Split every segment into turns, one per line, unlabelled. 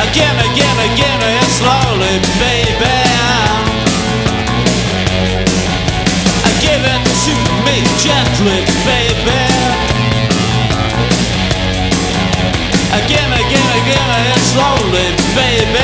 Gimme it slowly, baby. Give it to me gently, baby. Gimme it slowly, baby.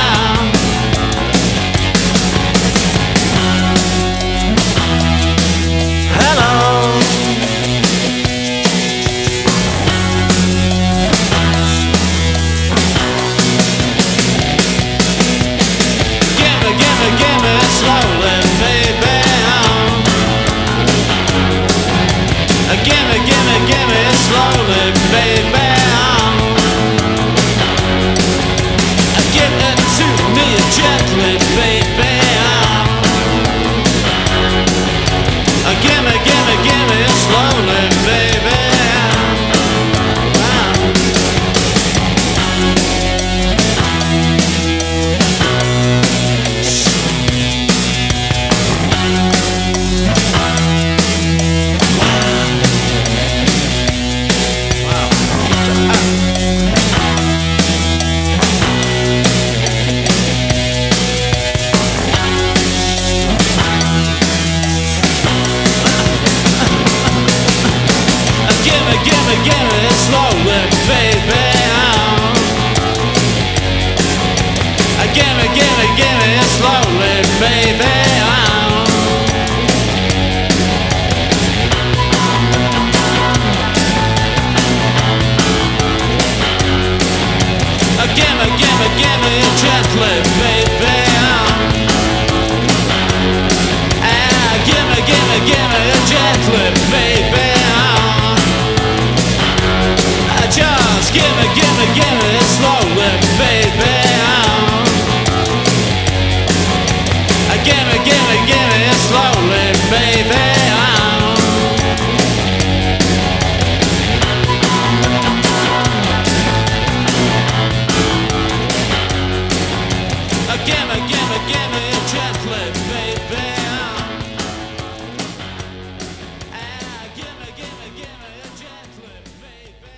Gimme slowly, baby. Give it to me gently, baby. Gimme slowly, baby. Gimme it slowly, baby. Gimme it slowly, baby. Gimme it gently, baby. Gimme it gently, baby. Just gimme it slowly, baby. Gimme it slowly, baby. Gimme it gently, baby. Gimme it gently, baby.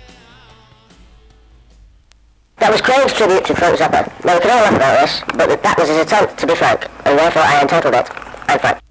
That was Craig's tribute to Frank Zappa. Now we can all laugh about this, but that was his attempt to be Frank, and therefore I entitled it, I'm Frank.